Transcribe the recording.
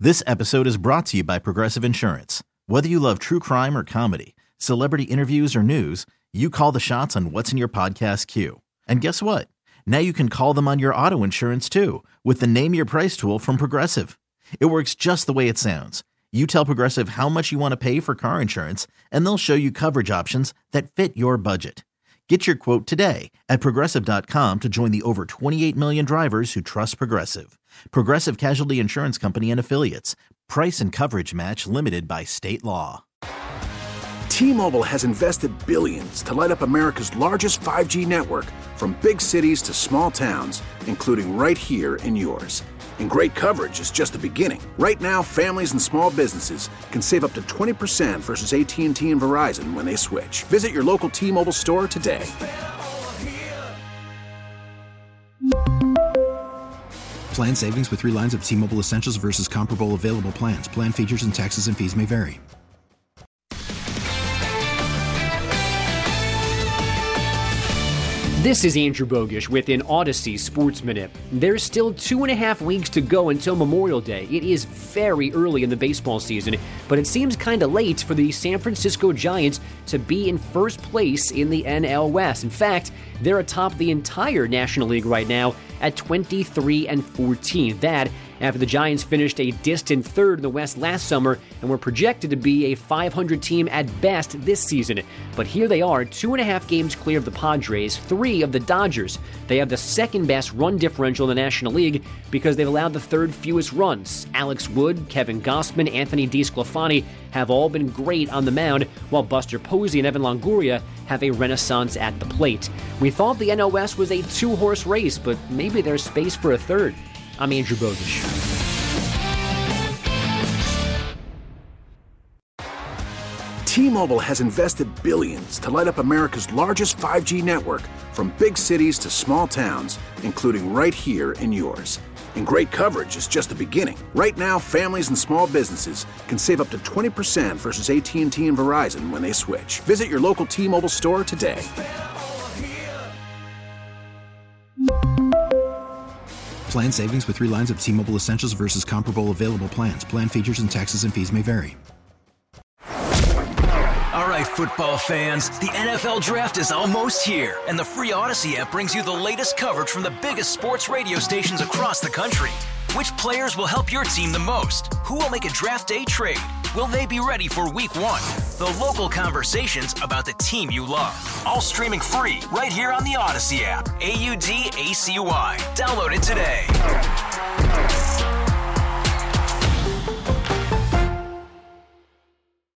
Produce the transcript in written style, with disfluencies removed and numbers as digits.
This episode is brought to you by Progressive Insurance. Whether you love true crime or comedy, celebrity interviews or news, you call the shots on what's in your podcast queue. And guess what? Now you can call them on your auto insurance too with the Name Your Price tool from Progressive. It works just the way it sounds. You tell Progressive how much you want to pay for car insurance, and they'll show you coverage options that fit your budget. Get your quote today at Progressive.com to join the over 28 million drivers who trust Progressive. Progressive Casualty Insurance Company and Affiliates. Price and coverage match limited by state law. T-Mobile has invested billions to light up America's largest 5G network, from big cities to small towns, including right here in yours. And great coverage is just the beginning. Right now, families and small businesses can save up to 20% versus AT&T and Verizon when they switch. Visit your local T-Mobile store today. Plan savings with 3 lines of T-Mobile Essentials versus comparable available plans. Plan features and taxes and fees may vary. This is Andrew Bogish with an Odyssey Sports Minute. There's still 2.5 weeks to go until Memorial Day. It is very early in the baseball season, but it seems kind of late for the San Francisco Giants to be in first place in the NL West. In fact, they're atop the entire National League right now at 23-14. That after the Giants finished a distant third in the West last summer and were projected to be a 500 team at best this season. But here they are, 2.5 games clear of the Padres, 3 of the Dodgers. They have the second best run differential in the National League because they've allowed the third fewest runs. Alex Wood, Kevin Gausman, Anthony DeSclafani have all been great on the mound, while Buster Posey and Evan Longoria have a renaissance at the plate. We thought the NL West was a 2-horse race, but maybe there's space for a third. I'm Andrew Bogish. T-Mobile has invested billions to light up America's largest 5G network, from big cities to small towns, including right here in yours. And great coverage is just the beginning. Right now, families and small businesses can save up to 20% versus AT&T and Verizon when they switch. Visit your local T-Mobile store today. Plan savings with 3 lines of T-Mobile Essentials versus comparable available plans. Plan features and taxes and fees may vary. All right, football fans, the NFL Draft is almost here, and the free Odyssey app brings you the latest coverage from the biggest sports radio stations across the country. Which players will help your team the most? Who will make a draft day trade? Will they be ready for Week 1? The local conversations about the team you love. All streaming free right here on the Odyssey app. AUDACY. Download it today.